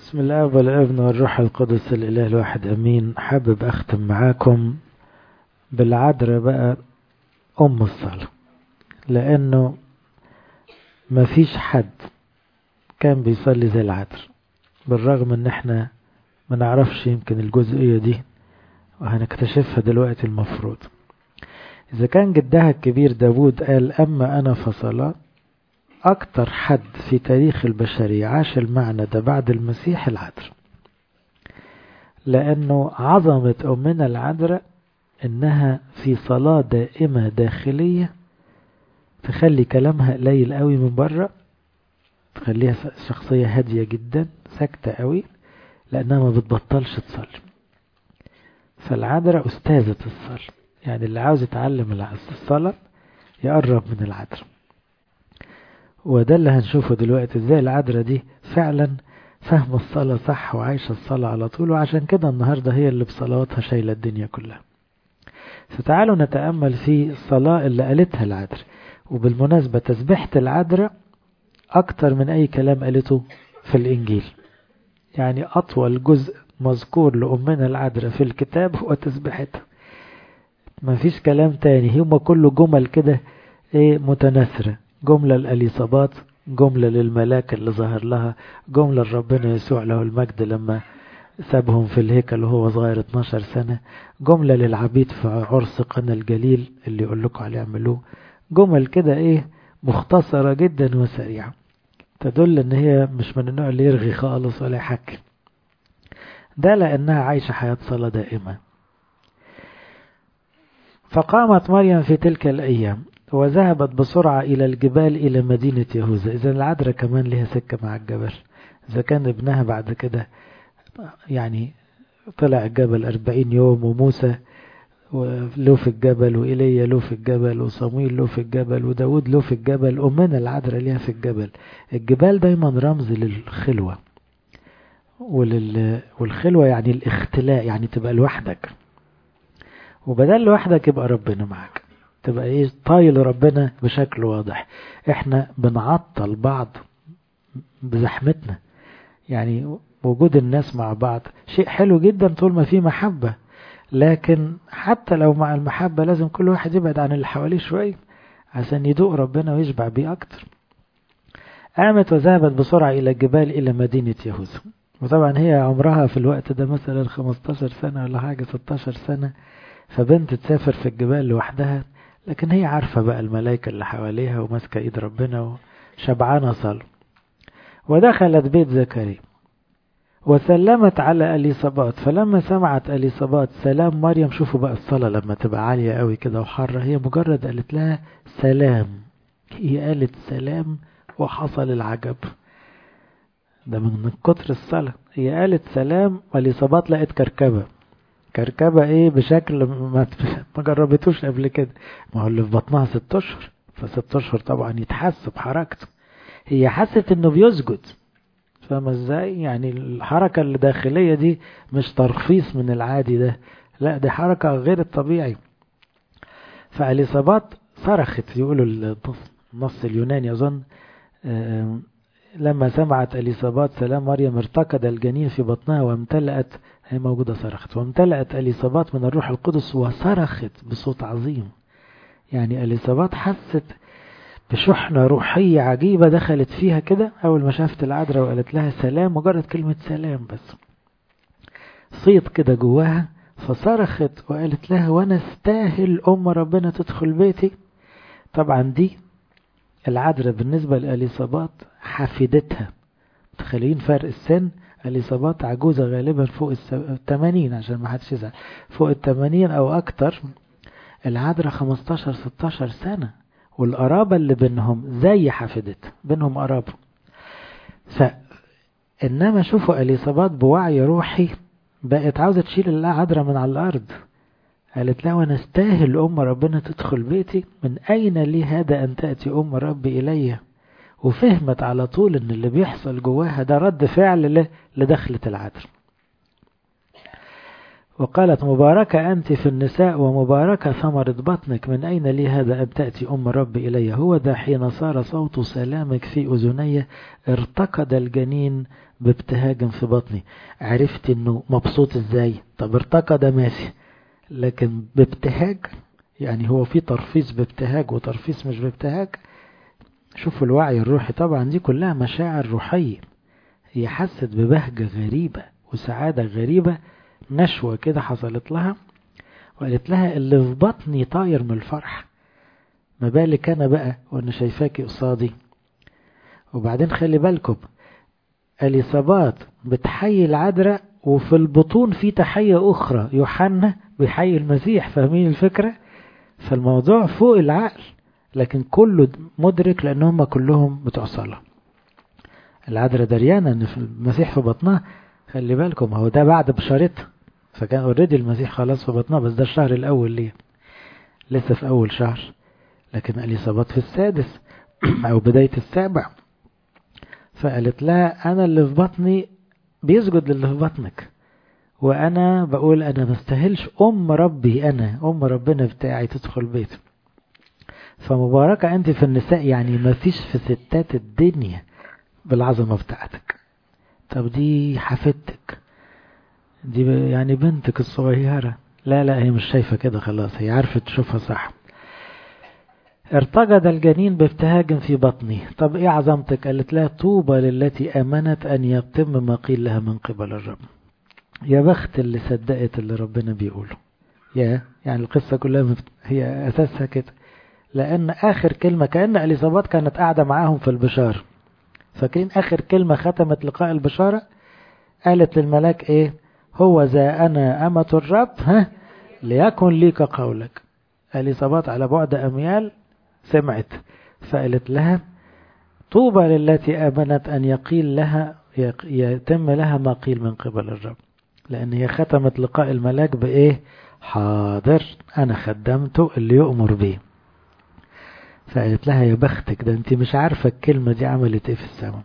بسم الله والابن والروح القدس الإله الواحد أمين. حابب أختم معاكم بالعذراء بقى أم الصلاة، لأنه مفيش حد كان بيصلي زي العذراء، بالرغم ان احنا ما نعرفش يمكن الجزئية دي وهنكتشفها دلوقتي. المفروض إذا كان جدها الكبير داود قال أما أنا فصلاة، أكتر حد في تاريخ البشرية عاش المعنى ده بعد المسيح العذراء، لأنه عظمة أمنا العذراء إنها في صلاة دائمة داخلية تخلي كلامها قليل قوي من بره، تخليها شخصية هادية جدا ساكتة قوي، لأنها ما بتبطلش تصلي. فالعذراء أستاذة الصلاة، يعني اللي عاوز يتعلم الصلاة يقرب من العذراء. وده اللي هنشوفه دلوقتي، ازاي العذراء دي فعلا فهم الصلاة صح وعايشة الصلاة على طول، وعشان كده النهاردة هي اللي بصلواتها شايلة الدنيا كلها. فتعالوا نتأمل في الصلاة اللي قالتها العذراء. وبالمناسبة تسبيحة العذراء أكتر من أي كلام قالته في الإنجيل، يعني أطول جزء مذكور لأمنا العذراء في الكتاب هو تسبيحتها، ما فيش كلام تاني، هم كله جمل كده متناثرة، جملة لأليصابات، جملة للملاك اللي ظهر لها، جملة لربنا يسوع له المجد لما سابهم في الهيكل وهو صغير 12 سنة، جملة للعبيد في عرس قنا الجليل اللي يقول لكم عليه اعملوه. جمل كده مختصرة جدا وسريعة، تدل ان هي مش من النوع اللي يرغي خالص ولا يحكي، ده لأنها عايشة حياة صلاة دائمة. فقامت مريم في تلك الأيام وذهبت بسرعة إلى الجبال إلى مدينة يهوذا. إذا العذراء كمان لها سكة مع الجبل، إذا كان ابنها بعد كده يعني طلع الجبل 40 يوم، وموسى له في الجبل، وإيليا له في الجبل، وصمويل له في الجبل، وداود له في الجبل، أمنا العذراء لها في الجبل. الجبال دايما رمز للخلوة، والخلوة يعني الاختلاء، يعني تبقى لوحدك، وبدل لوحدك يبقى ربنا معك، تبقى طايل ربنا بشكل واضح. احنا بنعطل بعض بزحمتنا، يعني وجود الناس مع بعض شيء حلو جدا طول ما فيه محبة، لكن حتى لو مع المحبة لازم كل واحد يبعد عن اللي حواليه شوية عشان يدوق ربنا ويشبع بيه أكتر. قامت وذهبت بسرعة إلى الجبال إلى مدينة يهوذا. وطبعا هي عمرها في الوقت ده مثلا 15 سنة ولا حاجة، 16 سنة، فبنت تسافر في الجبال لوحدها، لكن هي عارفة بقى الملائكة اللي حواليها وماسكة ايد ربنا وشبعانة صلاة. ودخلت بيت زكريا وسلمت على أليصابات، فلما سمعت أليصابات سلام مريم، شوفوا بقى الصلاة لما تبقى عالية قوي كده وحرة، هي مجرد قالت لها سلام، هي قالت سلام وحصل العجب ده من كتر الصلاة. هي قالت سلام، أليصابات لقت كركبة بشكل ما جربتوش قبل كده، ما هو اللي في بطنها 6 أشهر، ف6 أشهر طبعا يتحس بحركته. هي حست انه بيسجد، فاهمة ازاي؟ يعني الحركة الداخلية دي مش ترخيص من العادي ده، لا دي حركة غير الطبيعي. فأليصابات صرخت، يقولوا النص اليوناني أظن، لما سمعت أليصابات سلام مريم ارتقد الجنين في بطنها وامتلأت، هي موجودة صرخت، وامتلأت أليصابات من الروح القدس وصرخت بصوت عظيم. يعني أليصابات حست بشحنة روحية عجيبة دخلت فيها كده أول ما شافت العذراء وقالت لها سلام، مجرد كلمة سلام بس، صيت كده جواها، فصرخت وقالت لها وانا استاهل أم ربنا تدخل بيتي. طبعا دي العذراء بالنسبة لأليصابات حفيدتها، تخيلين فرق السن، أليصابات عجوزة غالبا فوق 80 عشان ما حدش يزعل، فوق 80 أو أكتر، العذراء 15-16 سنة، والقرابة اللي بينهم زي حفيدتها، بينهم قرابة. إنما شوفوا أليصابات بوعي روحي بقت عاوزة تشيل العذراء من على الأرض، قالت لا وانا استاهل أم ربنا تدخل بيتي، من أين لي هذا أن تأتي أم ربي إلي؟ وفهمت على طول ان اللي بيحصل جواها ده رد فعل لدخلة العذراء. وقالت مباركة أنت في النساء ومباركة ثمرة بطنك، من أين لي هذا أن تأتي أم ربي إلي؟ هو ذا حين صار صوت سلامك في أذني ارتقد الجنين بابتهاج في بطني. عرفت أنه مبسوط إزاي؟ طب ارتقد ماشي، لكن بابتهاج يعني هو في ترفيس بابتهاج وترفيس مش بابتهاج. شوفوا الوعي الروحي، طبعا دي كلها مشاعر روحية. هي حست ببهجة غريبة وسعادة غريبة، نشوة كده حصلت لها، وقالت لها اللي في بطني طاير من الفرح، ما بالك أنا بقى وأنا شايفاكي قصادي. وبعدين خلي بالكم، اليصابات بتحيي العذراء وفي البطون في تحية أخرى، يوحنا بيحيي المسيح، فاهمين الفكرة؟ فالموضوع فوق العقل، لكن كله مدرك لأنهم كلهم بتوع صلاة. العذراء دريانة أن في المسيح في بطنها، خلي بالكم هو ده بعد بشارتها، فكان اوريدي المسيح خلاص في بطنها، بس ده الشهر الأول ليه، لسه في أول شهر، لكن اليصابات في السادس أو بداية السابع. فقالت لها أنا اللي في بطني بيسجد للي في بطنك، وأنا بقول أنا مستاهلش أم ربي، أنا أم ربنا بتاعي تدخل بيتي. فمباركة أنت في النساء، يعني ما فيش في ستات الدنيا بالعظمة بتاعتك. طب دي حفيدتك، دي يعني بنتك الصغيرة، لا هي مش شايفة كده خلاص، هي عارفة تشوفها صح. ارتجد الجنين بابتهاج في بطني. طب ايه عظمتك؟ قالت لها طوبى للتي امنت ان يتم ما قيل لها من قبل الرب. يا بخت اللي صدقت اللي ربنا بيقوله. يعني القصة كلها هي اساسها كده، لان اخر كلمة كأن اليصابات كانت قاعدة معاهم في البشارة، فاكرين اخر كلمة ختمت لقاء البشارة؟ قالت للملاك ايه؟ هو ذا انا امة الرب، ليكن لي كقولك. اليصابات على بعد اميال سمعت، فقالت لها طوبى للتي آمنت أن يقيل لها يتم لها ما قيل من قبل الرب، لأن هي ختمت لقاء الملاك بإيه؟ حاضر أنا خدمته اللي يؤمر به. فقالت لها يا بختك، ده أنت مش عارفة الكلمة دي عملت إيه في السماء.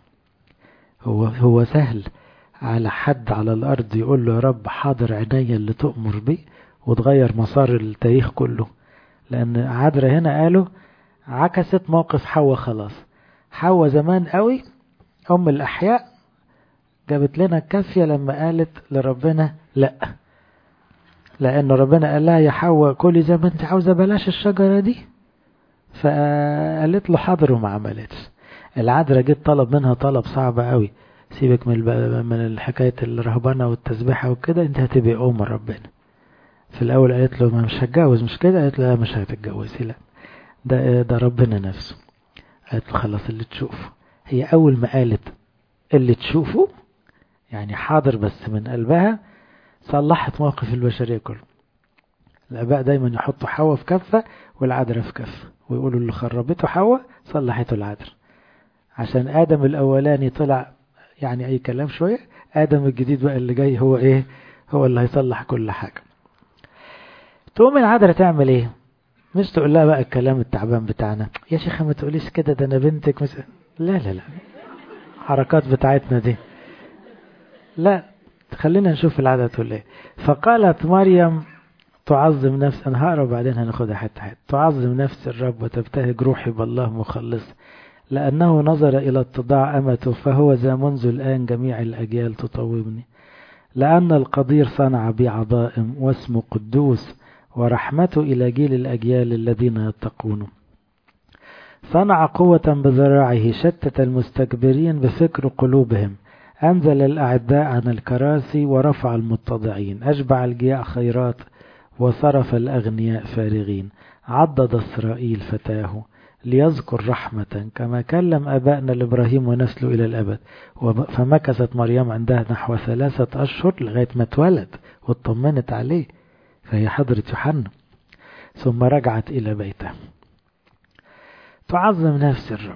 هو سهل على حد على الأرض يقول له يا رب حاضر عيني اللي تؤمر به، وتغير مسار التاريخ كله. لأن عذرا هنا قالوا عكست موقف حواء خلاص. حواء زمان قوي أم الأحياء جابت لنا الكافية لما قالت لربنا لا، لأن ربنا قال لها يا حواء كلي زي ما انت عاوزة، بلاش الشجرة دي، فقالت له حاضر وما عملتش. العذراء جيت طلب منها طلب صعب قوي، سيبك من الحكاية الرهبنة والتسبيحة وكده، انت هتبقى أم ربنا. في الأول قالت له ما مش هتجوز، مش كده؟ قالت له لا مش هتتجوزي، لا ده ربنا نفسه. قالت له خلاص اللي تشوفه. هي أول ما قالت اللي تشوفه يعني حاضر بس من قلبها، صلحت موقف البشرية كله. الآباء دايما يحطوا حواء في كفة والعذراء في كفة، ويقولوا اللي خربته حواء صلحته العذراء، عشان آدم الأولاني طلع يعني أي كلام شوية، آدم الجديد بقى اللي جاي هو إيه؟ هو اللي هيصلح كل حاجة. تقوم العذراء تعمل إيه؟ مش تقول لها بقى الكلام التعبان بتاعنا، يا شيخة ما تقوليش كده، ده أنا بنتك لا حركات بتاعتنا دي، لا خلينا نشوف العادة تقول ايه. فقالت مريم تعظم نفس، انا هقرا بعدين هناخدها حتى تعظم نفس الرب وتبتهج روحي بالله مخلص، لأنه نظر إلى اتضاع أمته، فهو ذا منذ الآن جميع الأجيال تطوبني، لأن القدير صنع بي عظائم واسمه قدوس، ورحمته إلى جيل الأجيال الذين يتقونه. صنع قوة بذراعه، شتت المستكبرين بفكر قلوبهم، أنزل الأعداء عن الكراسي ورفع المتضعين، أشبع الجياع خيرات وصرف الأغنياء فارغين، عضد إسرائيل فتاه ليذكر رحمة كما كلم أبائنا لإبراهيم ونسله إلى الأبد. فمكثت مريم عندها نحو 3 أشهر لغاية ما اتولد واطمنت عليه، فهي حضرت يوحنا، ثم رجعت إلى بيتها. تعظم نفس الرب.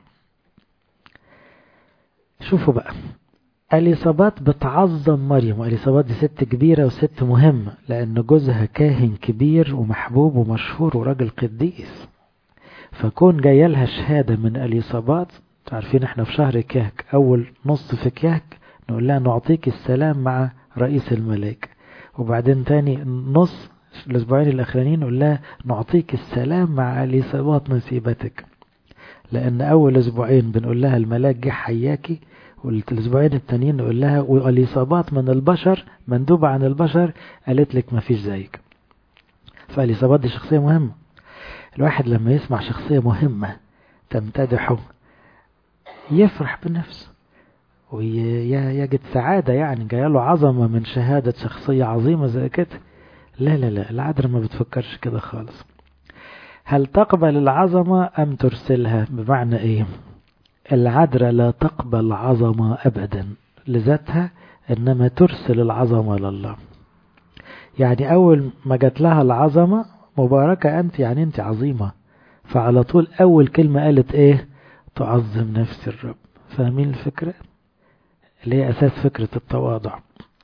شوفوا بقى، اليصابات بتعظم مريم، واليصابات دي ست كبيرة وست مهمة، لأن جوزها كاهن كبير ومحبوب ومشهور وراجل قديس، فكون جاي لها شهادة من اليصابات. عارفين احنا في شهر كيهك أول نص في كيهك نقول لها نعطيك السلام مع رئيس الملائكة، وبعدين تاني نص الأسبوعين الأخرانيين نقول لها نعطيك السلام مع إليصابات نسيبتك، لأن أول أسبوعين بنقول لها الملاك جه حياكي، والأسبوعين التانيين نقول لها وإليصابات من البشر مندوبة عن البشر قالت لك ما فيش زيك. فإليصابات دي شخصية مهمة. الواحد لما يسمع شخصية مهمة تمتدحه يفرح بنفسه ويجد سعادة، يعني جايه له عظمة من شهادة شخصية عظيمة زي كده. لا لا لا، العذراء ما بتفكرش كده خالص. هل تقبل العظمة أم ترسلها؟ بمعنى إيه؟ العذراء لا تقبل عظمة أبدا لذاتها، إنما ترسل العظمة لله. يعني أول ما جات لها العظمة مباركة أنت، يعني أنت عظيمة، فعلى طول أول كلمة قالت إيه؟ تعظم نفس الرب. فاهمين الفكرة؟ اللي هي أساس فكرة التواضع.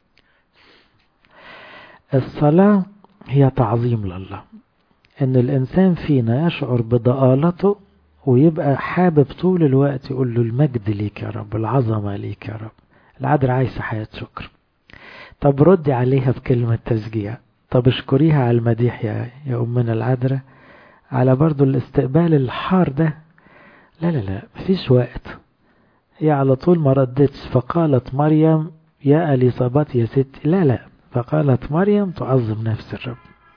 الصلاة هي تعظيم لله، إن الإنسان فينا يشعر بضآلته ويبقى حابب طول الوقت يقول له المجد ليك يا رب، العظمة ليك يا رب. العذراء عايشة حياة شكر. طب ردي عليها بكلمة تشجيع، طب اشكريها على المديح يا أمنا العذراء، على برضو الاستقبال الحار ده. لا لا لا، مفيش وقت. هي على طول ما ردتش، فقالت مريم يا إليصابات يا ستي، لا لا، فقالت مريم تعظم نفس الرب.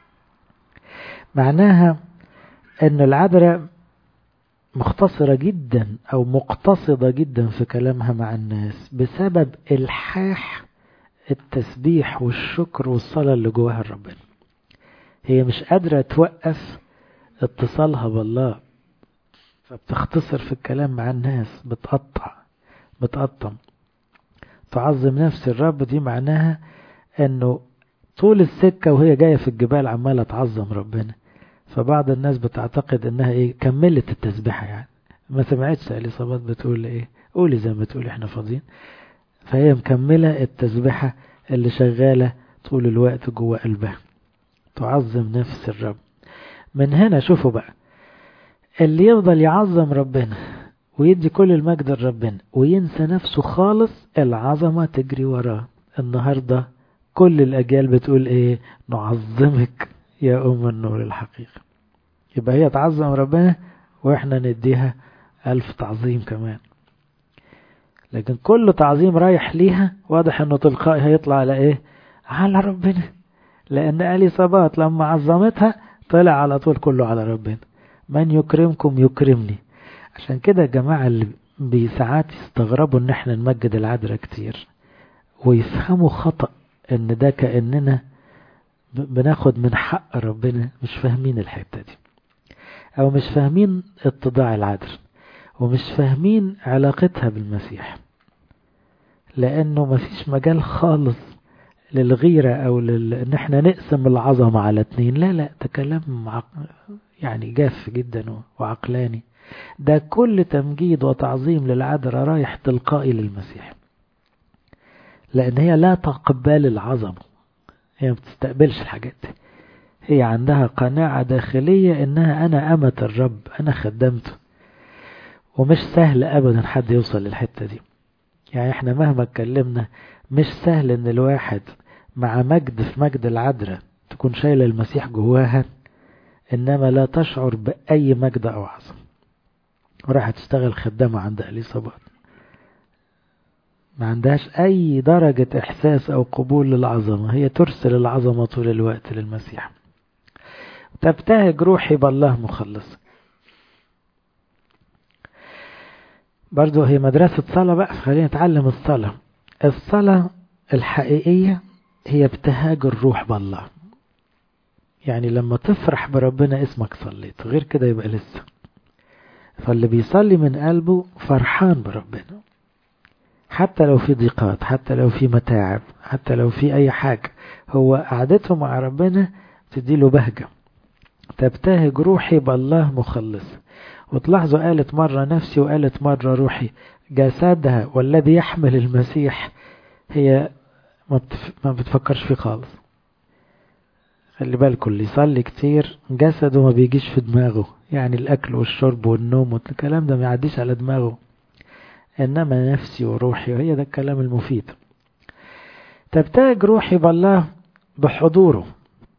معناها أن العذراء مختصرة جدا أو مقتصدة جدا في كلامها مع الناس بسبب الحاح التسبيح والشكر والصلاة اللي جواها ربنا. هي مش قادرة توقف اتصالها بالله، فبتختصر في الكلام مع الناس، بتقطم. تعظم نفس الرب دي معناها انه طول السكة وهي جاية في الجبال عمالة تعظم ربنا. فبعض الناس بتعتقد انها ايه، كملت التسبيحة، يعني ما سمعتش إليصابات بتقول ايه، قولي زي ما تقولي احنا فاضيين. فهي مكملة التسبيحة اللي شغالة طول الوقت جوه قلبها. تعظم نفس الرب. من هنا شوفوا بقى، اللي يفضل يعظم ربنا ويدي كل المجد لربنا وينسى نفسه خالص، العظمة تجري وراه. النهاردة كل الأجيال بتقول ايه؟ نعظمك يا أم النور الحقيقة. يبقى هي تعظم ربنا واحنا نديها 1000 تعظيم كمان. لكن كل تعظيم رايح ليها واضح انه تلقائي هيطلع على ايه؟ على ربنا. لان إليصابات لما عظمتها طلع على طول كله على ربنا. من يكرمكم يكرمني. عشان كده يا جماعة اللي بساعات يستغربوا ان احنا نمجد العذراء كتير ويفهموا خطأ ان ده كأننا بناخد من حق ربنا، مش فاهمين الحتة دي، او مش فاهمين اتضاع العذراء، ومش فاهمين علاقتها بالمسيح. لانه مفيش مجال خالص للغيرة او ان احنا نقسم العظمة على 2. لا لا، ده كلام يعني جاف جدا وعقلاني. ده كل تمجيد وتعظيم للعذراء رايح تلقائي للمسيح، لان هي لا تقبل العظمة، هي ما بتستقبلش الحاجات دي. هي عندها قناعة داخلية انها انا امة الرب، انا خدمته. ومش سهل ابدا حد يوصل للحتة دي. يعني احنا مهما اتكلمنا مش سهل ان الواحد مع مجد في مجد العذراء تكون شايلة المسيح جواها، انما لا تشعر باي مجد او عظمة. وراح تشتغل خدامة عند إليصابات، ما عندهاش اي درجة احساس او قبول للعظمة. هي ترسل العظمة طول الوقت للمسيح. تبتهج روحي بالله مخلص. برضو هي مدرسة صلاة بقى، خلينا نتعلم الصلاة. الصلاة الحقيقية هي ابتهاج الروح بالله. يعني لما تفرح بربنا اسمك صليت، غير كده يبقى لسه. فاللي بيصلي من قلبه فرحان بربنا، حتى لو في ضيقات، حتى لو في متاعب، حتى لو في اي حاجة، هو قعدته مع ربنا تديله بهجة. تبتهج روحي بالله مخلص. وتلاحظوا قالت مرة نفسي وقالت مرة روحي. جسدها والذي يحمل المسيح هي ما بتفكرش فيه خالص. خلي بالكم اللي يصلي كتير جسده ما بيجيش في دماغه، يعني الأكل والشرب والنوم والكلام ده ما يعديش على دماغه، إنما نفسي وروحي، وهي ده الكلام المفيد. تبتهج روحي بالله بحضوره.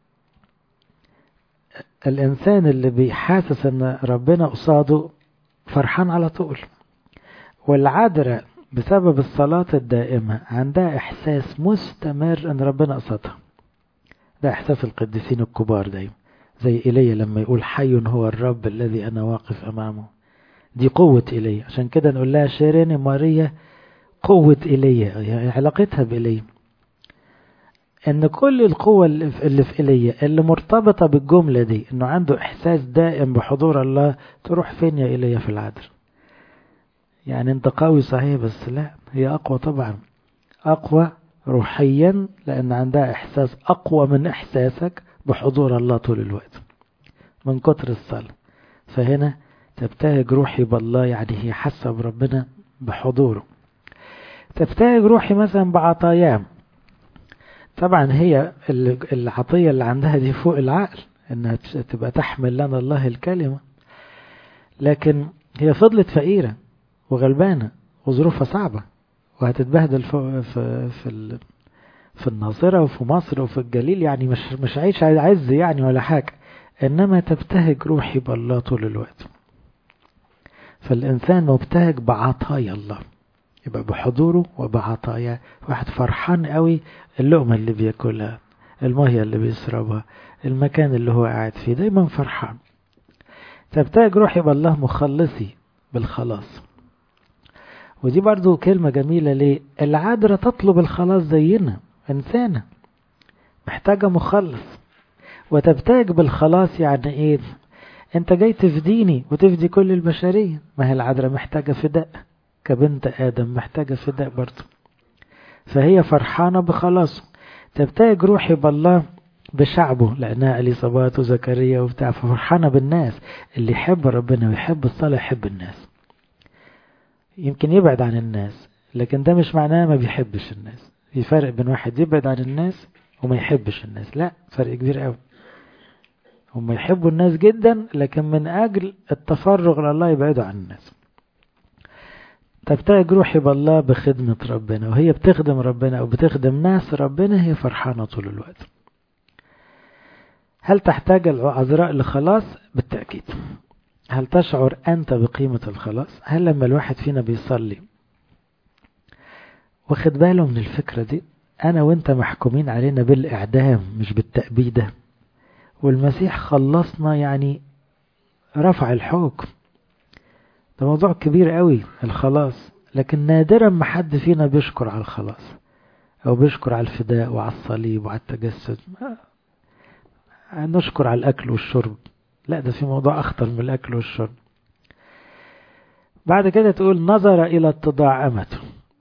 الإنسان اللي بيحاسس أن ربنا قصاده فرحان على طول. والعذراء بسبب الصلاة الدائمة عندها إحساس مستمر أن ربنا قصادها. ده إحساس القديسين الكبار دايما، زي إيليا لما يقول حي هو الرب الذي أنا واقف أمامه. دي قوة إيليا، عشان كده نقول لها شيرين ماريا قوة إيليا، يعني علاقتها بإيليا. ان كل القوة اللي في إيليا اللي مرتبطة بالجملة دي، انه عنده احساس دائم بحضور الله، تروح فين يا إيليا في العذر؟ يعني انت قوي صحيح، بس لا، هي اقوى طبعا، اقوى روحيا، لان عندها احساس اقوى من احساسك بحضور الله طول الوقت من كتر الصلاة. فهنا تبتهج روحي بالله، يعني هي حاسة بربنا بحضوره. تبتهج روحي مثلا بعطاياه. طبعا هي العطية اللي عندها دي فوق العقل، انها تبقى تحمل لنا الله الكلمة، لكن هي فضلت فقيرة وغلبانة وظروفها صعبة، وهتتبهدل في الناصرة وفي مصر وفي الجليل، يعني مش عايش عز يعني ولا حاجة، انما تبتهج روحي بالله طول الوقت. فالإنسان مبتهج بعطايا الله، يبقى بحضوره وبعطاياه. واحد فرحان قوي، اللقمة اللي بياكلها، المية اللي بيشربها، المكان اللي هو قاعد فيه، دايما فرحان. تبتهج روحي بالله مخلصي بالخلاص. ودي برضو كلمة جميلة. ليه؟ العذراء تطلب الخلاص زينا، إنسانة محتاجة مخلص، وتبتهج بالخلاص. يعني إيه؟ أنت جاي تفديني وتفدي كل البشرية. ما هي العذراء محتاجة فداء، كبنت آدم محتاجة فداء برضو، فهي فرحانة بخلاصه. تبتهج روحي بالله بشعبه، لأنها إليصابات وزكريا وبتاع، ففرحانة بالناس. اللي يحب ربنا ويحب الصلاة يحب الناس. يمكن يبعد عن الناس، لكن ده مش معناه ما بيحبش الناس. في فرق بين واحد يبعد عن الناس وما يحبش الناس، لا، فرق كبير قوي. هم يحبوا الناس جدا، لكن من أجل التفرغ لله يبعدوا عن الناس. تبتهج روحي بالله بخدمة ربنا، وهي بتخدم ربنا أو بتخدم ناس ربنا، هي فرحانة طول الوقت. هل تحتاج العذراء لخلاص؟ بالتأكيد. هل تشعر أنت بقيمة الخلاص؟ هل لما الواحد فينا بيصلي واخد باله من الفكرة دي؟ أنا وإنت محكومين علينا بالإعدام مش بالتأبيدة، والمسيح خلصنا، يعني رفع الحكم. ده موضوع كبير قوي الخلاص، لكن نادرا ما حد فينا بيشكر على الخلاص أو بيشكر على الفداء وعلى الصليب وعلى التجسد. نشكر على الأكل والشرب، لا، ده في موضوع أخطر من الأكل والشرب. بعد كده تقول نظر إلى اتضاع أمته.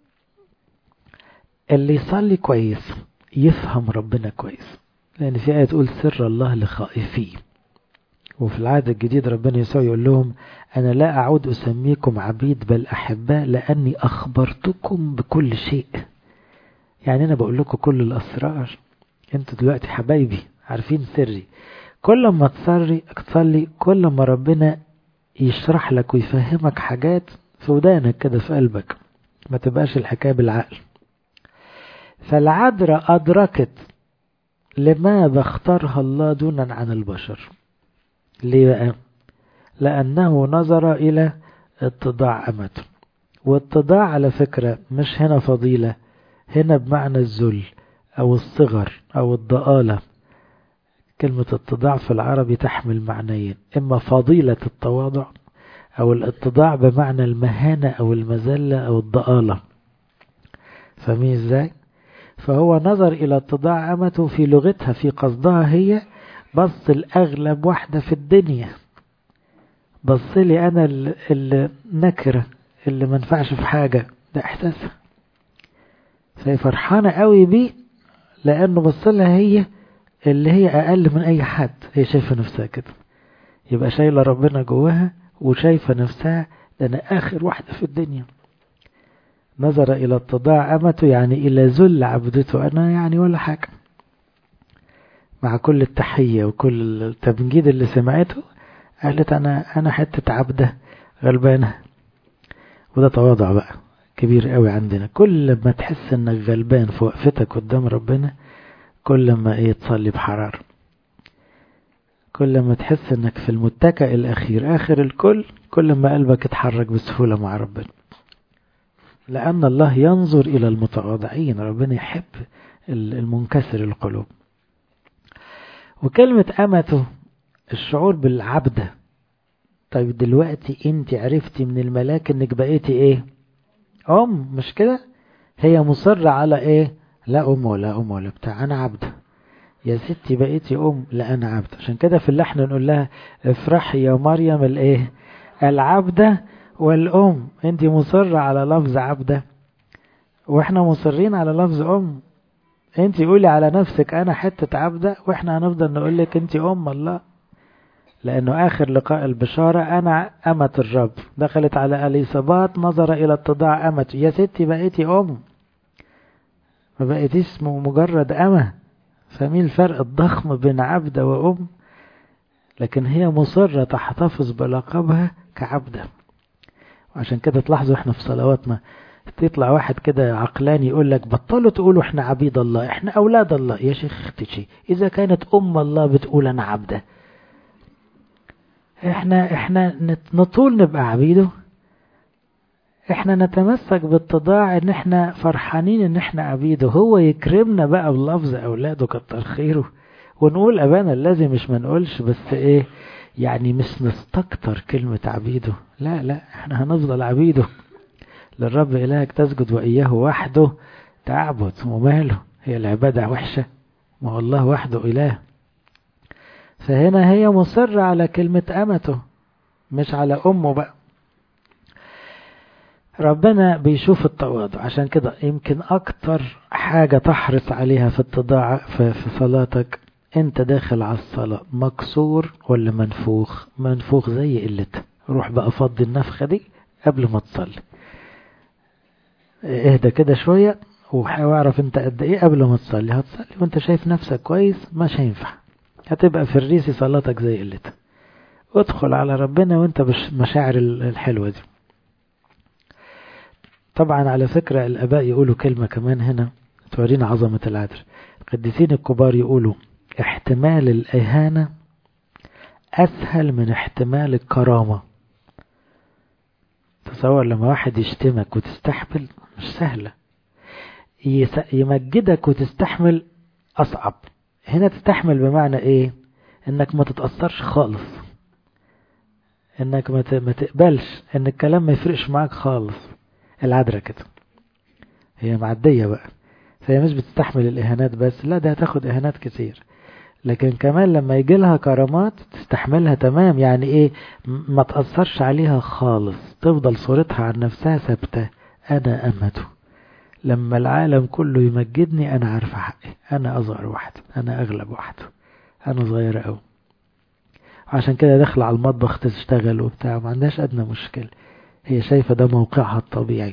اللي يصلي كويس يفهم ربنا كويس، لأن في آية تقول سر الله لخائفيه. وفي العهد الجديد ربنا يسوع يقول لهم أنا لا أعود أسميكم عبيد بل أحباء، لأني أخبرتكم بكل شيء. يعني أنا بقول لكم كل الأسرار، أنتوا دلوقتي حبايبي عارفين سري. كل ما تصلي كل ما ربنا يشرح لك ويفهمك حاجات في ودانك كده في قلبك، ما تبقاش الحكاية بالعقل. فالعذراء أدركت لماذا اختارها الله دونا عن البشر. ليه بقى؟ لأنه نظر إلى اتضاع أمته. والاتضاع على فكرة مش هنا فضيلة، هنا بمعنى الذل أو الصغر أو الضآلة. كلمة اتضاع في العربي تحمل معنيين، إما فضيلة التواضع أو الاتضاع بمعنى المهانة أو المذلة أو الضآلة. فاهمين ازاي؟ فهو نظر إلى اتضاع أمته في لغتها، في قصدها هي، بص الأغلب واحدة في الدنيا، بص لي أنا اللي نكرة اللي منفعش في حاجة، ده إحساسها. فهي فرحانة قوي بيه لأنه بص لها هي اللي هي أقل من أي حد، هي شايفة نفسها كده، يبقى شايلة ربنا جواها وشايفة نفسها ده أنا آخر واحدة في الدنيا. نظر إلى اتضاع أمته يعني إلى ذل عبدته، أنا يعني ولا حاجة. مع كل التحية وكل التمجيد اللي سمعته قالت أنا حتة عبدة غلبانة. وده تواضع بقى كبير قوي عندنا. كل ما تحس انك غلبان في وقفتك قدام ربنا، كل ما تصلي بحرارة، كل ما تحس انك في المتكئ الاخير اخر الكل، كل ما قلبك يتحرك بسهولة مع ربنا، لان الله ينظر الى المتواضعين. ربنا يحب المنكسر القلوب. وكلمة امته الشعور بالعبدة. طيب دلوقتي انت عرفتي من الملاك انك بقيتي مش كده؟ هي مصرة على لا ولا ولا بتاع، انا عبدة يا ستي، بقيتي لا انا عبدة. عشان كده في اللحن نقول لها افرحي يا مريم العبدة والام. انت مصرة على لفظ عبدة واحنا مصرين على لفظ انت قولي على نفسك انا حتة عبدة، واحنا هنفضل نقولك انت الله. لأنه آخر لقاء البشارة أنا أمة الرب، دخلت على أليصابات نظر إلى اتضاع أمته. يا ستي بقيتي ما بقيتيش مجرد أمة. فمين الفرق الضخم بين عبدة وأم؟ لكن هي مصرة تحتفظ بلقبها كعبدة. وعشان كده تلاحظوا احنا في صلواتنا تطلع واحد كده عقلاني يقول لك بطلوا تقولوا احنا عبيد الله، احنا أولاد الله. يا شيخ اختشي، إذا كانت الله بتقول أنا عبدة، احنا نطول نبقى عبيده. احنا نتمسك بالتضاع ان احنا فرحانين ان احنا عبيده، هو يكرمنا بقى بلفظ اولاده كتر خيره، ونقول ابانا الذي، مش ما نقولش بس يعني مش نستكتر كلمة عبيده. لا احنا هنفضل عبيده. للرب الهك تسجد واياه وحده تعبد. وماله هي العبادة وحشة؟ ما هو الله وحده اله. فهنا هي مصرة على كلمة امته مش على امه بقى. ربنا بيشوف التواضع. عشان كده يمكن اكتر حاجة تحرص عليها في التضاع في صلاتك، انت داخل على الصلاة مكسور ولا منفوخ؟ منفوخ زي قلتها، روح بقى فضي النفخة دي قبل ما تصلي. اهدى كده شوية واعرف انت قد ايه قبل ما تصلي. هتصلي وانت شايف نفسك كويس مش هينفع، هتبقى في الريسي صلاتك زي قلتها. ادخل على ربنا وانت بالمشاعر الحلوة دي. طبعا على فكرة الآباء يقولوا كلمة كمان هنا تورينا عظمة العذر. القديسين الكبار يقولوا احتمال الإهانة أسهل من احتمال الكرامة. تصور لما واحد يشتمك وتستحمل مش سهلة، يمجدك وتستحمل أصعب. هنا تستحمل بمعنى انك ما تتأثرش خالص، انك ما تقبلش ان الكلام ما يفرقش معاك خالص. العذرة كده هي معدية بقى، فهي مش بتستحمل الإهانات بس، لا ده هتاخد إهانات كتير، لكن كمان لما يجي لها كرامات تستحملها تمام. يعني ما تأثرش عليها خالص، تفضل صورتها عن نفسها ثابتة. أنا أمته، لما العالم كله يمجدني أنا عارفة حقي، أنا أصغر واحد، أنا أغلب واحد، أنا صغيرة أوي. عشان كده داخل على المطبخ تشتغل وبتاع، ما عندهاش أدنى مشكلة، هي شايفة ده موقعها الطبيعي.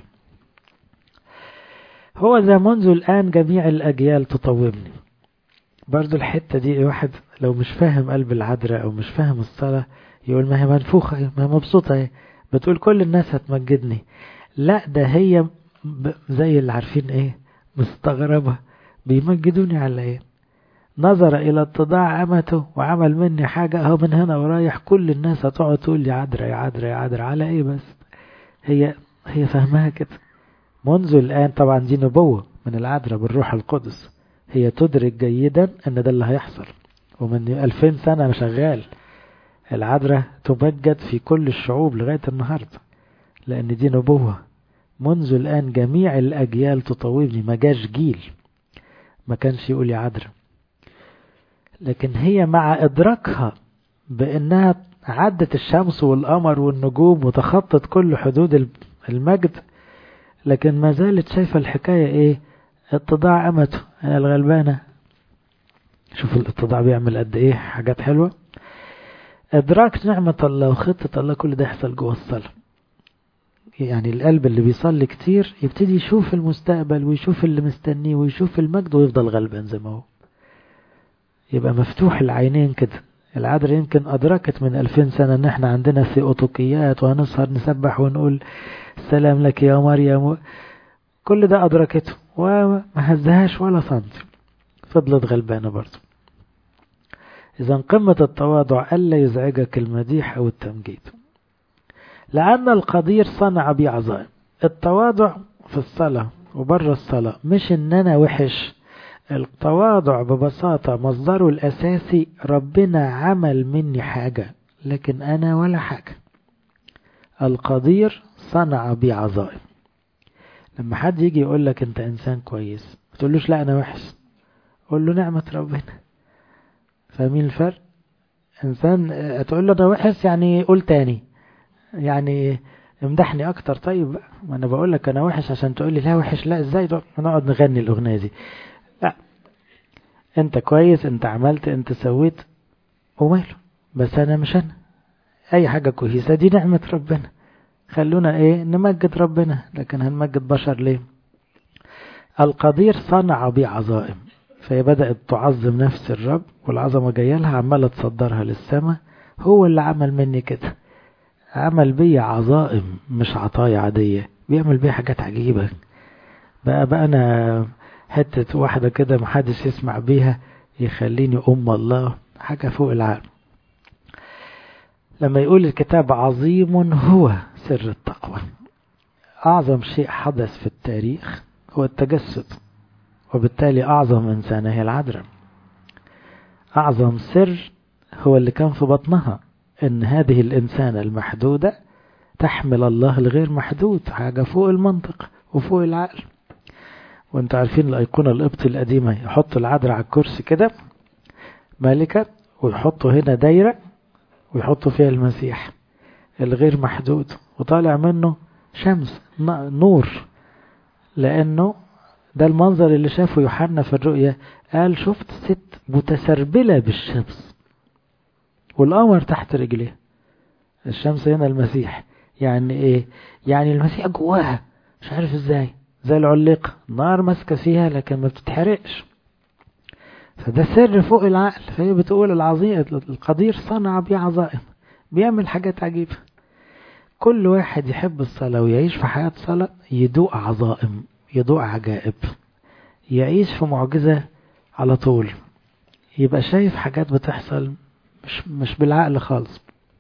هو ذا منذ الآن جميع الأجيال تطوبني. برضو الحتة دي واحد لو مش فاهم قلب العذراء أو مش فاهم الصلاة يقول ما هي منفوخة، ما هي مبسوطة، بتقول كل الناس هتمجدني. لا ده هي زي اللي عارفين مستغربة، بيمجدوني على نظر إلى اتضاع أمته وعمل مني حاجة. أهو من هنا ورايح كل الناس هتقعد تقول لي عذراء يا عذراء يا عذراء على بس هي فهمها كده. منذ الآن طبعا دي نبوة من العذراء بالروح القدس، هي تدرك جيدا ان ده اللي هيحصل، ومن 2000 سنة شغال. العذراء تمجد في كل الشعوب لغاية النهاردة، لان دي نبوة. منذ الآن جميع الأجيال تطوبني، ما جاش جيل ما كانش يقول يا عذراء. لكن هي مع إدراكها بأنها عدت الشمس والقمر والنجوم وتخطت كل حدود المجد، لكن ما زالت شايفة الحكاية اتضاع أمته الغلبانة. شوف الاتضاع بيعمل قد حاجات حلوة. إدراك نعمة الله وخطة الله كل ده يحصل جوه الصلاة. يعني القلب اللي بيصلي كتير يبتدي يشوف المستقبل ويشوف اللي مستنيه ويشوف المجد ويفضل غلبان زي ما هو، يبقى مفتوح العينين كده. العذراء يمكن أدركت من 2000 سنة ان احنا عندنا ثيوتوكيات وهنسهر نسبح ونقول السلام لك يا مريم، كل ده أدركته وما هزهاش ولا سنتي. فضلت غلبانة برضه. إذا قمة التواضع ألا يزعجك المديح أو التمجيد، لأن القدير صنع بي عظائم. التواضع في الصلاة وبره الصلاة مش إن أنا وحش، التواضع ببساطة مصدره الأساسي ربنا عمل مني حاجة لكن أنا ولا حاجة. القدير صنع بي عظائم. لما حد يجي يقول لك أنت إنسان كويس تقولوش لا أنا وحش، قول له نعمة ربنا. فاهمين الفرق؟ إنسان تقول له أنا وحش يعني قول تاني، يعني امدحني أكتر. طيب ما أنا بقول لك أنا وحش عشان تقول لي لا وحش، لا إزاي نقعد نغني الأغنية دي؟ لا، أنت كويس، أنت عملت، أنت سويت وماله، بس أنا مش أنا. أي حاجة كويسة دي نعمة ربنا، خلونا نمجد ربنا، لكن هنمجد بشر ليه؟ القدير صنع بي عظائم، فهي بدأت تعظم نفس الرب، والعظمة جاية لها عمالة تصدرها للسماء. هو اللي عمل مني كده، عمل بي عظائم مش عطايا عادية، بيعمل بي حاجات عجيبة. بقى أنا حتة واحدة كده محدش يسمع بيها يخليني الله، حاجة فوق العالم. لما يقول الكتاب عظيم هو سر التقوى، أعظم شيء حدث في التاريخ هو التجسد، وبالتالي أعظم إنسانة هي العذراء. أعظم سر هو اللي كان في بطنها، إن هذه الإنسانة المحدودة تحمل الله الغير محدود، حاجة فوق المنطق وفوق العقل. وانتوا عارفين الأيقونة القبط القديمة يحطوا العذراء على الكرسي كده ملكة، ويحطوا هنا دايرة ويحطوا فيها المسيح الغير محدود، وطالع منه شمس نور، لأنه ده المنظر اللي شافه يوحنا في الرؤية. قال شفت ست متسربلة بالشمس والقمر تحت رجليه. الشمس هنا المسيح. يعني ايه؟ يعني المسيح جواها، مش عارف ازاي، زي العليقة نار ماسكة فيها لكن ما بتتحرقش. فده سر فوق العقل. فهي بتقول العظيم القدير صنع بي عظائم، بيعمل حاجات عجيبة. كل واحد يحب الصلاة ويعيش في حياة صلاة يدوق عظائم، يدوق عجائب، يعيش في معجزة على طول، يبقى شايف حاجات بتحصل مش بالعقل خالص.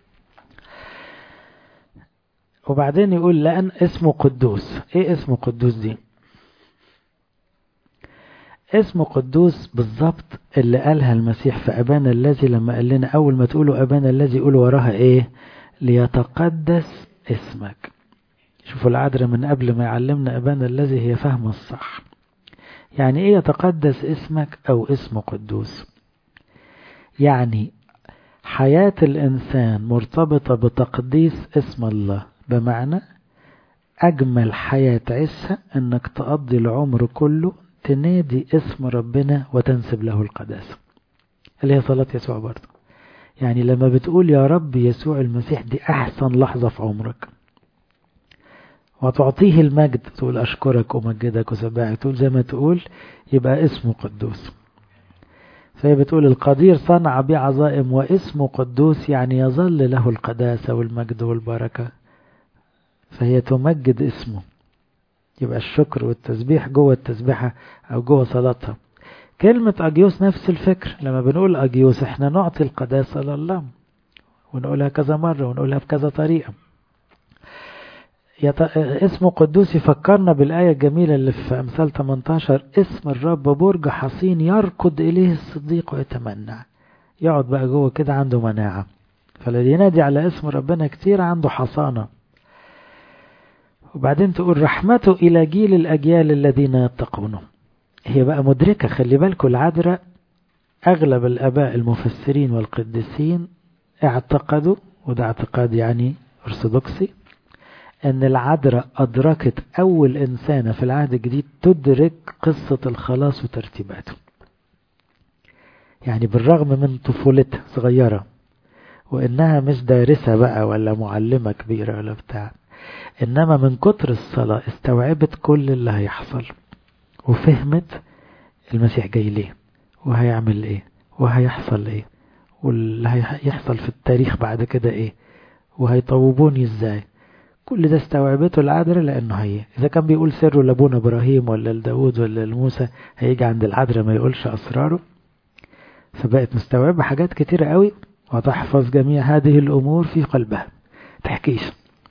وبعدين يقول لأن اسمه قدوس. ايه اسمه قدوس دي؟ اسمه قدوس بالظبط اللي قالها المسيح في أبانا الذي، لما قال لنا أول ما تقولوا أبانا الذي قولوا وراها ايه؟ ليتقدس اسمك. شوفوا العذراء من قبل ما يعلمنا أبانا الذي هي فاهمة الصح. يعني ايه يتقدس اسمك او اسمه قدوس؟ يعني حياة الإنسان مرتبطة بتقديس اسم الله، بمعنى أجمل حياة تعيشها أنك تقضي العمر كله تنادي اسم ربنا وتنسب له القداسة، اللي هي صلاة يسوع برضه. يعني لما بتقول يا رب يسوع المسيح دي أحسن لحظة في عمرك، وتعطيه المجد، تقول أشكرك ومجدك وسبحك، تقول زي ما تقول، يبقى اسمه قدوس. فهي بتقول القدير صنع بي عظائم واسمه قدوس، يعني يظل له القداسة والمجد والبركة، فهي تمجد اسمه. يبقى الشكر والتسبيح جوه التسبيحة أو جوه صلاتها. كلمة أجيوس نفس الفكر. لما بنقول أجيوس احنا نعطي القداسة لله، ونقولها كذا مرة ونقولها بكذا طريقة. اسمه قدوس يفكرنا بالآية الجميلة اللي في أمثال 18: اسم الرب برج حصين يركض إليه الصديق ويتمنى. يقعد بقى جوه كده عنده مناعة، فالذي ينادي على اسم ربنا كتير عنده حصانة. وبعدين تقول رحمته إلى جيل الأجيال الذين يتقونه. هي بقى مدركة، خلي بالكم العذراء أغلب الآباء المفسرين والقديسين اعتقدوا، وده اعتقاد يعني أرثوذكسي، أن العذراء أدركت أول إنسانة في العهد الجديد تدرك قصة الخلاص وترتيباته. يعني بالرغم من طفولتها صغيرة، وإنها مش دارسة بقى ولا معلمة كبيرة ولا بتاع، إنما من كتر الصلاة استوعبت كل اللي هيحصل، وفهمت المسيح جاي ليه وهيعمل ايه وهيحصل ايه، واللي هيحصل في التاريخ بعد كده ايه، وهيطوبوني ازاي. كل ده استوعبته العذراء، لأنه هي إذا كان بيقول سره لأبونا إبراهيم ولا لداود ولا لموسى، هيجي عند العذراء ما يقولش أسراره. فبقت مستوعبة حاجات كتيرة قوي، وتحفظ جميع هذه الأمور في قلبها، تحكيش.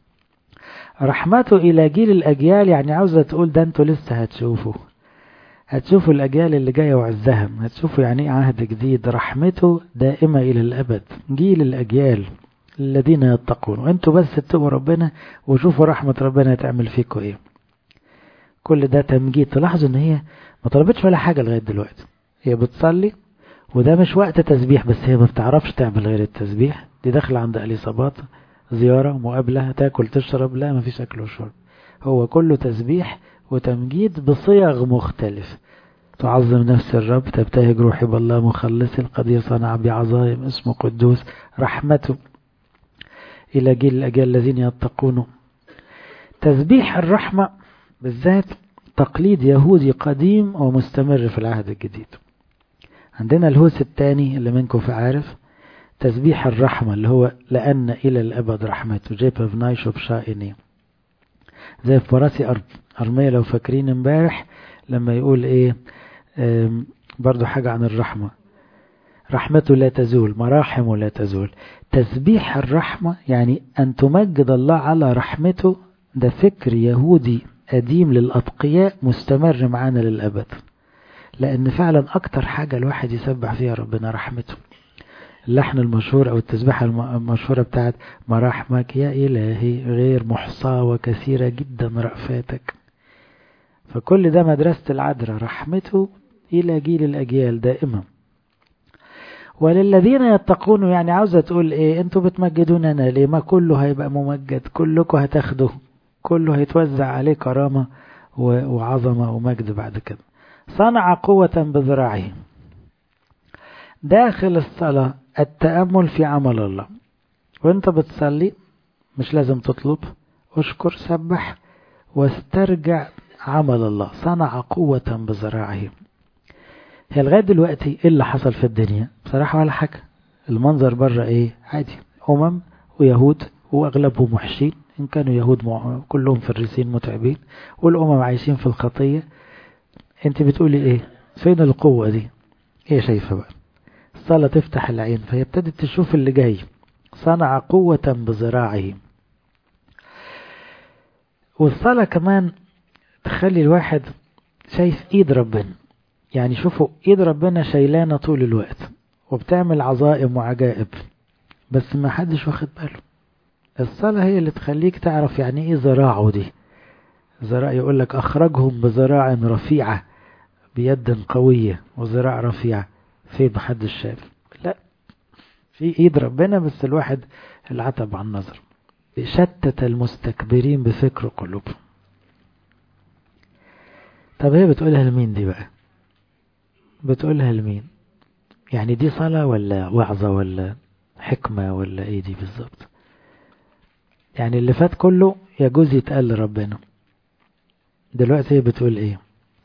رحمته إلى جيل الأجيال، يعني عاوزة تقول ده انتوا لسه هتشوفوا الأجيال اللي جاية وعزها، هتشوفوا يعني عهد جديد. رحمته دائمة إلى الأبد، جيل الأجيال الذين يتقون. وانتوا بس اتقوا ربنا وشوفوا رحمة ربنا تعمل فيكم ايه. كل ده تمجيد. تلاحظوا ان هي ما طلبتش ولا حاجة لغاية دلوقتي، هي بتصلي، وده مش وقت تسبيح، بس هي ما بتعرفش تعمل غير التسبيح. دي داخله عند اليصابات زيارة مقابلة، تاكل تشرب، لا ما فيش اكل وشرب، هو كله تسبيح وتمجيد بصيغ مختلف. تعظم نفس الرب، تبتهج روحي بالله مخلصي، القدير صنع بعظائم اسمه قدوس. رحمته إلى جيل الأجيال الذين يتقونه. تسبيح الرحمة بالذات تقليد يهودي قديم ومستمر في العهد الجديد. عندنا الهوس الثاني اللي منكم فعارف تسبيح الرحمة، اللي هو لأن إلى الأبد رحمته، جيبه في نايشو بشائني، زي في براسي أرمية لو فاكرين امبارح لما يقول إيه برضو حاجة عن الرحمة، رحمته لا تزول، مراحمه لا تزول. تسبيح الرحمة يعني أن تمجد الله على رحمته، ده فكر يهودي قديم للأتقياء مستمر معانا للأبد، لأن فعلا أكتر حاجة الواحد يسبح فيها ربنا رحمته. اللحن المشهور أو التسبيحة المشهورة بتاعت مراحمك يا إلهي غير محصاة وكثيرة جدا رأفاتك. فكل ده مدرسة العذراء، رحمته إلى جيل الأجيال دائما. وللذين يتقون، يعني عاوزة تقول ايه، انتوا بتمجدوننا ليه؟ ما كله هيبقى ممجد، كلكم هتاخده، كله هيتوزع عليه كرامة وعظمة ومجد بعد كده. صنع قوة بذراعه. داخل الصلاة التأمل في عمل الله، وانت بتصلي مش لازم تطلب، اشكر سبح واسترجع عمل الله. صنع قوة بذراعه. هي لغاية دلوقتي ايه اللي حصل في الدنيا؟ بصراحة ولا حاجة. المنظر بره ايه؟ عادي، ويهود واغلبهم وحشين، ان كانوا يهود كلهم فريسين متعبين، والامم عايشين في الخطية. انت بتقولي ايه؟ فين القوة دي؟ ايه شايفة بقى؟ الصلاة تفتح العين، فهي ابتدت تشوف اللي جاي. صنع قوة بذراعه. والصلاة كمان تخلي الواحد شايف ايد ربنا، يعني شوفوا ايد ربنا شايلانا طول الوقت وبتعمل عظائم وعجائب، بس ما حدش واخد باله. الصلاة هي اللي تخليك تعرف يعني ايه ذراعه دي. ذراع يقول لك اخرجهم بذراع رفيعة، بيد قوية وذراع رفيعة. فين؟ محدش شاف. لا، في ايد ربنا، بس الواحد العتب عن النظر. شتت المستكبرين بفكر قلوبهم. طب هي بتقولها لمين دي بقى؟ بتقولها لمين؟ يعني دي صلاة ولا وعظة ولا حكمة ولا ايه دي بالظبط؟ يعني اللي فات كله يجوز يتقال لربنا، دلوقتي هي بتقول ايه؟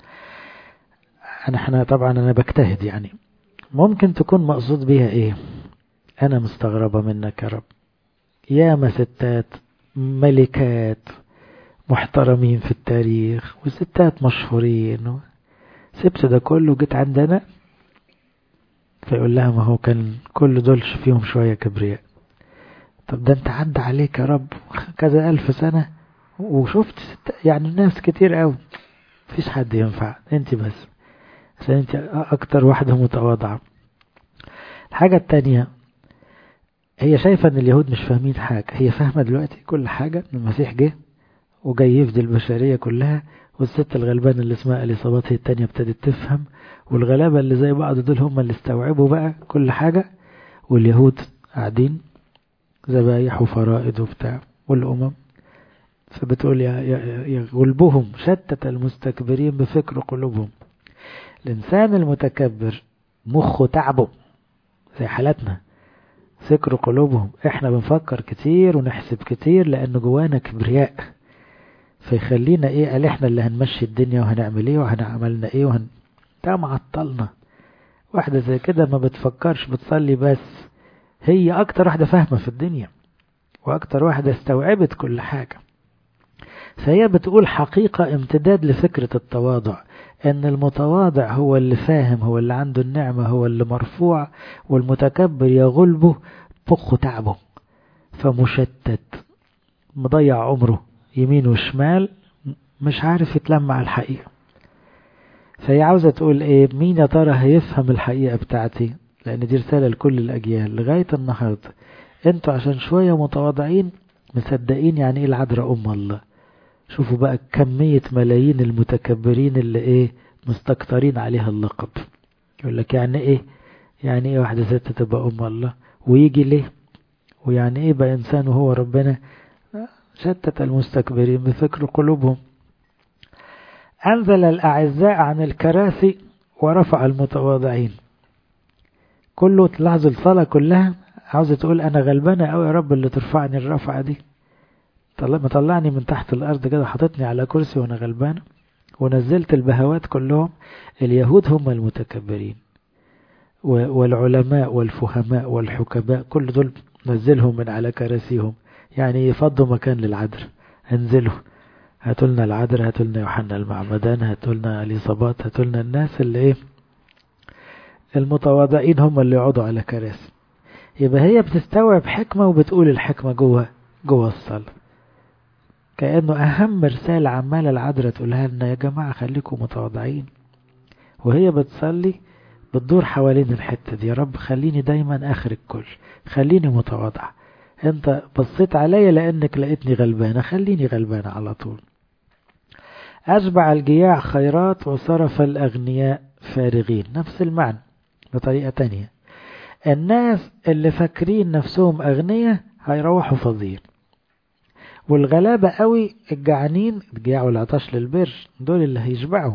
احنا طبعا انا بجتهد، يعني ممكن تكون مقصود بيها ايه؟ انا مستغربة منك يا رب، ياما ستات ملكات محترمين في التاريخ وستات مشهورين، سبت ده كله جيت عندنا. فيقول لها ما هو كان كل دولش فيهم شوية كبرياء. طب ده انت عدى عليك يا رب كذا 1000 سنة وشفت يعني ناس كتير قوي، مفيش حد ينفع، انت بس، عشان انت اكتر واحدة متواضعة. الحاجة التانية، هي شايفة ان اليهود مش فاهمين حاجة، هي فاهمة دلوقتي كل حاجة. المسيح جه وجاي يفدي البشرية كلها، والست الغلبانة اللي اسمها اليصابات هي التانية ابتدت تفهم، والغلابة اللي زي بعض دول هم اللي استوعبوا بقى كل حاجة، واليهود قاعدين ذبايح وفرائض وبتاع والأمم. فبتقول يا غلبهم شتت المستكبرين بفكر قلوبهم. الإنسان المتكبر مخه تعبه زي حالتنا، فكر قلوبهم. احنا بنفكر كتير ونحسب كتير لأن جوانا كبرياء، فيخلينا ايه؟ قال احنا اللي هنمشي الدنيا وهنعمل ايه وهنعملنا ايه ده معطلنا. واحدة زي كده ما بتفكرش، بتصلي بس، هي اكتر واحدة فاهمة في الدنيا واكتر واحدة استوعبت كل حاجة. فهي بتقول حقيقة امتداد لفكرة التواضع، ان المتواضع هو اللي فاهم، هو اللي عنده النعمة، هو اللي مرفوع، والمتكبر يغلبه فخ تعبه، فمشتت مضيع عمره يمين وشمال، مش عارف يتلمع الحقيقة. فهي عاوزة تقول ايه؟ مين يا ترى هيفهم الحقيقة بتاعتي؟ لان دي رسالة لكل الاجيال لغاية النهاردة. انتوا عشان شوية متواضعين مصدقين يعني ايه العذراء ام الله. شوفوا بقى كمية ملايين المتكبرين اللي ايه مستكترين عليها اللقب. يقول لك يعني ايه؟ يعني ايه واحدة ست تبقى ام الله؟ ويجي ليه؟ ويعني ايه بقى انسان وهو ربنا؟ شتت المستكبرين بفكر قلوبهم. أنزل الأعزاء عن الكراسي ورفع المتواضعين. كله تلاحظ الصلاة كلها عاوزة تقول أنا غلبانة أوي يا رب اللي ترفعني الرفعة دي. مطلعني من تحت الأرض كده، حطتني على كرسي وأنا غلبانة، ونزلت البهوات كلهم. اليهود هم المتكبرين، والعلماء والفهماء والحكماء كل دول نزلهم من على كراسيهم، يعني يفضوا مكان للعذر. انزلوا هاتولنا العذر، هاتولنا يوحنا المعمدان، هاتولنا اليصابات، هاتولنا الناس اللي ايه المتواضعين هم اللي يقعدوا على كراسي. يبقى هي بتستوعب حكمة وبتقول الحكمة جوه الصلاة. كأنه أهم رسالة عمالة العذراء تقولها لنا، يا جماعة خليكم متواضعين. وهي بتصلي بتدور حوالين الحتة دي، يا رب خليني دايما آخر الكل، خليني متواضعة. انت بصيت عليا لأنك لقيتني غلبانة، خليني غلبانة على طول. أشبع الجياع خيرات وصرف الأغنياء فارغين. نفس المعنى بطريقة تانية. الناس اللي فاكرين نفسهم أغنياء هيروحوا فاضيين، والغلابة قوي الجعانين الجياع والعطش للبر دول اللي هيشبعوا.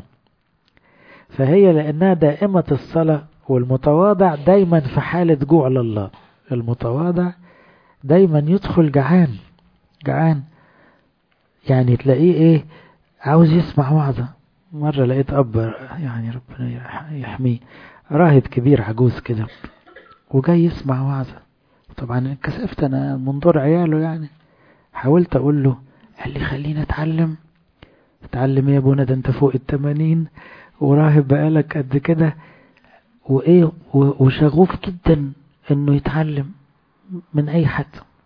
فهي لأنها دائمة الصلاة، والمتواضع دايما في حالة جوع لله. المتواضع دايما يدخل جعان يعني تلاقيه ايه عاوز يسمع وعظة. مرة لقيت أب يعني ربنا يحميه، راهب كبير عجوز كده وجاي يسمع وعظة. طبعا كسفت أنا منظر عياله يعني، حاولت أقول له، قال لي خلينا اتعلم يا ابونا، ده انت فوق 80 وراهب بقالك قد كده وايه وشغوف جدا انه يتعلم من اي حد.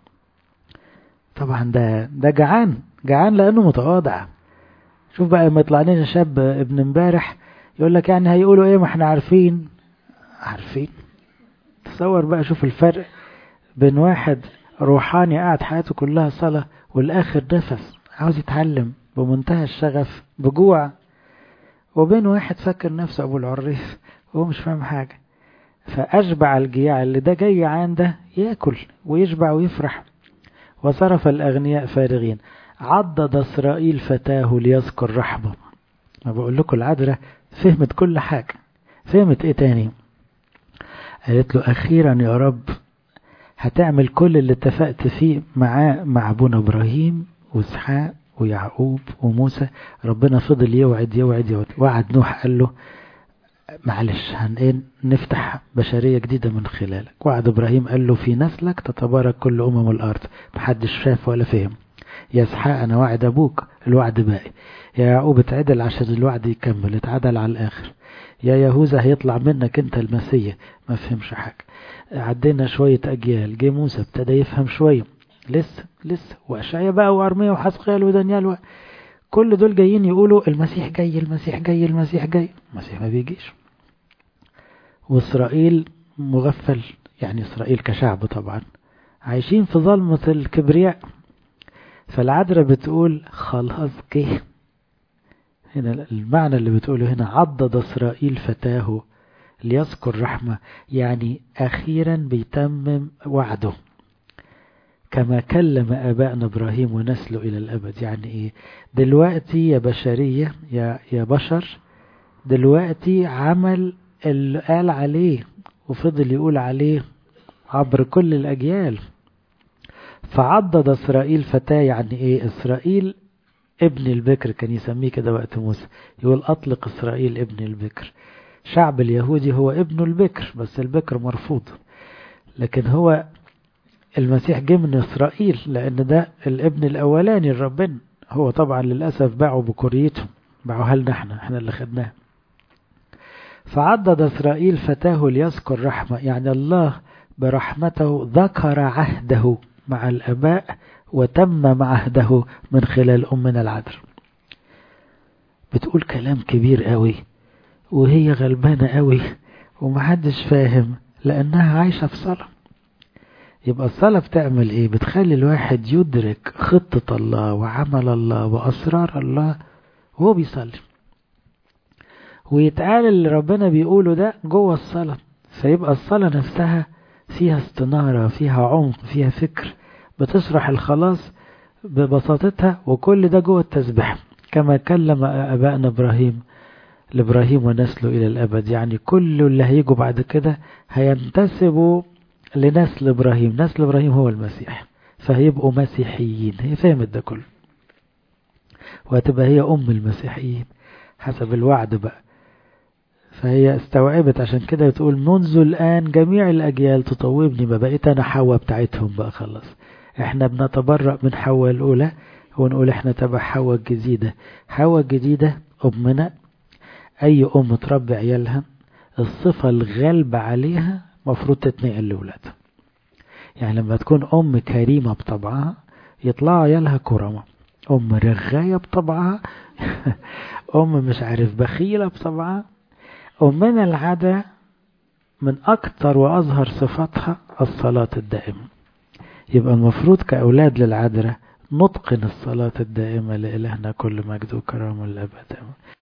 طبعا ده جعان لانه متواضع. شوف بقى لما يطلع لنا شاب ابن امبارح يقول لك يعني هيقولوا ايه، ما احنا عارفين. تصور بقى، شوف الفرق بين واحد روحاني قاعد حياته كلها صلاة والاخر نفس عاوز يتعلم بمنتهى الشغف بجوع، وبين واحد فاكر نفسه ابو العريف وهو مش فاهم حاجة. فأشبع الجياع اللي ده جاي عنده يأكل ويشبع ويفرح. وصرف الأغنياء فارغين. عضد إسرائيل فتاه ليذكر رحمه. ما بقول لكم العذراء فهمت كل حاجة. فهمت ايه تاني؟ قالت له أخيرا يا رب هتعمل كل اللي اتفقت فيه مع أبونا إبراهيم وإسحاق ويعقوب وموسى. ربنا فضل يوعد. وعد نوح قال له معلش نفتح بشرية جديدة من خلالك. وعد إبراهيم قال له في نسلك تتبارك كل الأرض. محدش شاف ولا فهم. يا إسحاق أنا وعد أبوك، الوعد باقي. يا يعقوب اتعدل عشان الوعد يكمل، اتعدل على الآخر. يا يهوذا هيطلع منك انت المسيح، ما فهمش حاجة. عدينا شوية أجيال، جه موسى ابتدى يفهم شوية، لسه وأشعيا بقى وأرميا وحزقيال ودانيال كل دول جايين يقولوا المسيح جاي. المسيح ما بيجيش. وإسرائيل مغفل، يعني إسرائيل كشعب طبعا عايشين في ظلمة الكبرياء. فالعذراء بتقول خلاص جه. هنا المعنى اللي بتقوله هنا عضد إسرائيل فتاه ليذكر رحمة، يعني أخيرا بيتمم وعده كما كلم آبائنا إبراهيم ونسله إلى الأبد. يعني إيه دلوقتي يا بشرية يا بشر، دلوقتي عمل اللي قال عليه وفضل يقول عليه عبر كل الأجيال. فعضد إسرائيل فتاه، يعني إيه إسرائيل ابن البكر، كان يسميه كده وقت موسى، يقول أطلق إسرائيل ابن البكر. شعب اليهودي هو ابن البكر، بس البكر مرفوض، لكن هو المسيح جه من إسرائيل لأن ده الابن الأولاني لربنا. هو طبعا للأسف باعوا بكوريتهم، باعوها لنا احنا اللي خدناها. فعضد إسرائيل فتاه ليذكر رحمة، يعني الله برحمته ذكر عهده مع الآباء وتم عهده من خلال أمنا العذراء. بتقول كلام كبير قوي وهي غلبانة قوي ومحدش فاهم، لأنها عايشة في صلاة. يبقى الصلاة بتعمل ايه؟ بتخلي الواحد يدرك خطة الله وعمل الله وأسرار الله وهو بيصلي، ويتقال اللي ربنا بيقوله ده جوه الصلاة. فيبقى الصلاة نفسها فيها استنارة، فيها عمق، فيها فكر، بتشرح الخلاص ببساطتها، وكل ده جوه التسبيح. كما كلم أبائنا لإبراهيم ونسله إلى الأبد، يعني كل اللي هيجوا بعد كده هينتسبوا لنسل إبراهيم. نسل إبراهيم هو المسيح، فهيبقوا مسيحيين. هي فهمت ده كله، وهتبقى هي أم المسيحيين حسب الوعد بقى. فهي استوعبت، عشان كده بتقول منذ الآن جميع الأجيال تطوبني، ما بقيت أنا حواء بتاعتهم بقى خلاص. احنا بنتبرأ من حواء الأولى ونقول احنا تبع حواء الجديدة. حواء الجديدة أمنا. أي أم تربي عيالها الصفة الغالبة عليها مفروض تتنقل لأولادها. يعني لما تكون أم كريمة بطبعها يطلع عيالها كرمة. أم رغاية بطبعها أم مش عارف بخيلة بطبعها. أمنا العذراء من أكتر وأظهر صفاتها الصلاة الدائمة. يبقى المفروض كأولاد للعذراء نتقن الصلاة الدائمة لإلهنا كل مجد وكرامة للأبد.